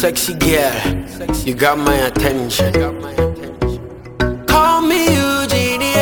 Sexy girl, you got my attention. Call me Eugenie.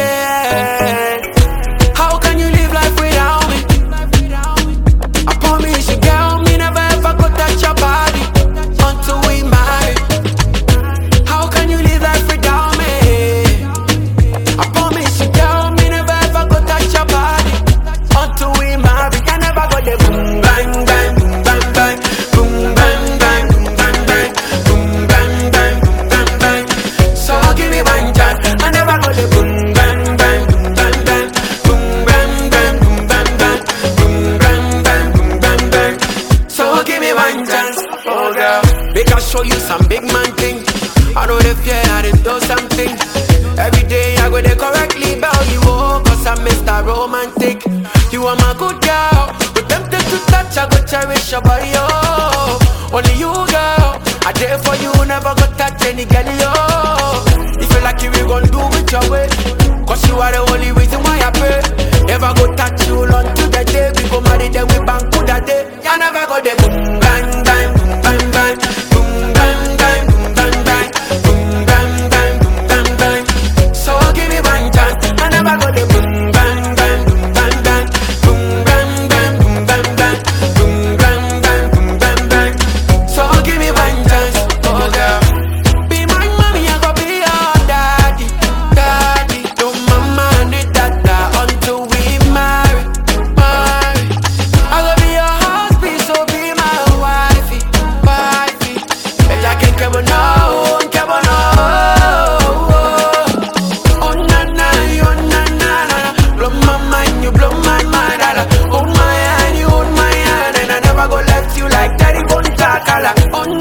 How can you live life without me? I promise you, girl, me never ever go touch your body until we marry. How can you live life without me? I promise you, girl, me never ever go touch your body until we marry. I never go there, boom bang bang, boom bang bang, boom bang bang, boom bang bang, boom bang bang, boom bang bang. So give me one chance. I never go there, boom bang bang, boom bang bang, boom bang bang, boom bang bang, boom bang bang, boom bang bang. So give me one chance, oh girl. We can show you some big man thing. I know the fear, I didn't do something. Every day I go there correctly bow you, oh, cause I'm Mr. Romantic. You are my good girl. But tempted to touch, I go cherish your body, oh. Only you, girl. I dare for you, never go touch any girl, oh. If you like it, we gon' do it your way. Cause you are the only reason why I pray. Never go touch you long to the day. We go marry, then we bang to that day. I never go there, boom, bang, bang, boom, bang, bang. Boom, bang, bang, boom, bang, bang. Boom, bang, bang, boom, bang, bang. So give me one chance. I never go there, boom, bang, bang, boom, bang, bang. Boom, bang, bang, boom, bang, bang. Boom, bang, bang, boom, bang, bang. So give me one chance, oh girl. Be my mommy, I go be your daddy, daddy. Your mama need that until we marry, marry. I go be your husband, so be my wifey, wifey. And I can't care no, care no. Oh na na, oh na na na. Blow my mind, you blow my mind. Hold my hand, you hold my hand, and I never go left you like Daddy Bonta Kala. Oh